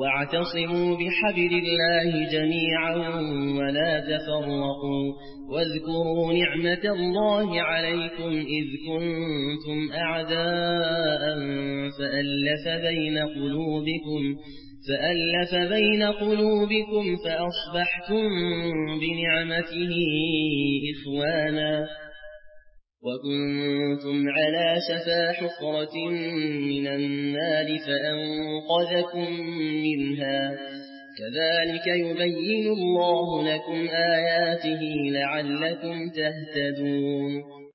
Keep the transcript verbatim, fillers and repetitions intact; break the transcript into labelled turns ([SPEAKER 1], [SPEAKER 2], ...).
[SPEAKER 1] واعتصموا بحبل الله جميعا ولا تفرقوا واذكروا نعمة الله عليكم إذ كنتم أعداء فألف بين قلوبكم فألف بين قلوبكم فأصبحتم بنعمته إخوانا وكنتم على شفا حفرة من النار فأنقذكم منها كذلك يبين الله لكم آياته لعلكم تهتدون